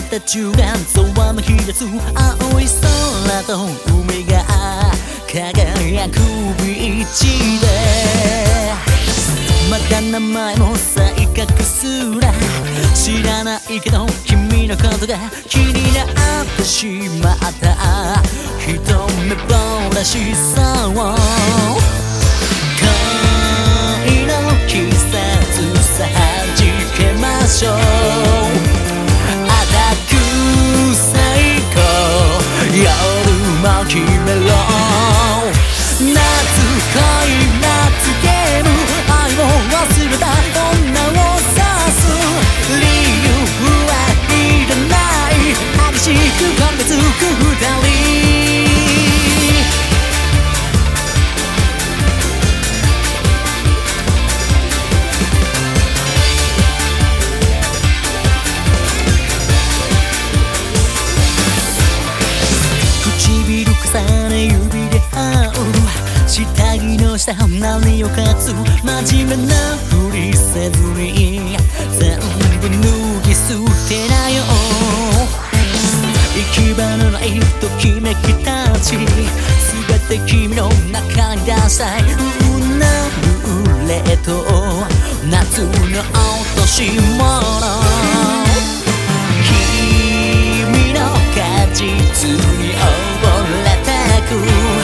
た中間ざまき出す青い空と海が輝くビーチでまだ名前も再確すら知らないけど君のことが気になってしまった一目ぼらしさを恋の季節さはじけましょうアタック最高夜も決めろ夏恋夏ゲーム愛を忘れた女を指す理由はいらない激しく焦げつく二人唇重ね指で会う下着の下何をかつ真面目なふりせずに全部脱ぎ捨てなよ行き場のないときめきたち全て君の中に出したい運なルーレット夏の落とし物君の果実に溺れてく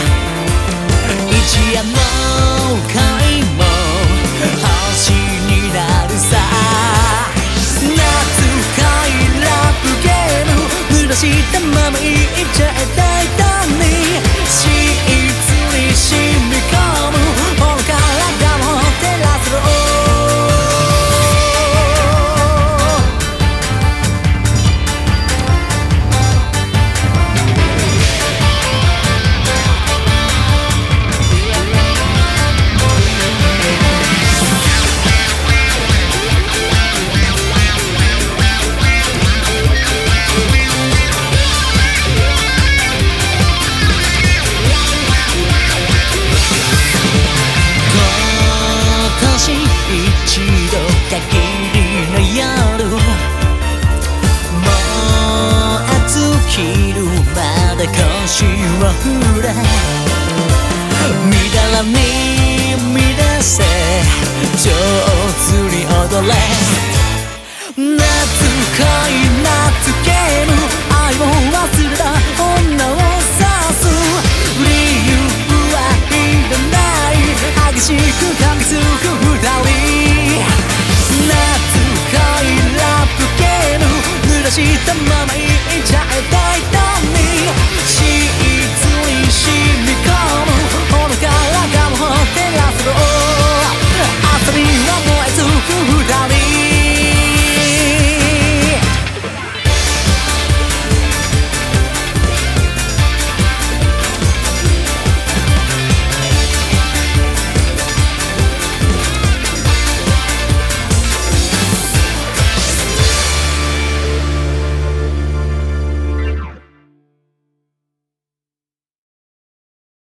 一夜の恋も星になるさ夏恋ラブゲーム濡らしたままいっちゃえたいたにシーツに染み込むほの体を照らせろ一度限りの夜もう暑きるまで腰を振れみだらに乱せ上手に踊れ夏恋夏ゲーム愛を忘れた女を指す理由はいらない激しく噛みつく二人夏恋ラブゲーム濡らしたま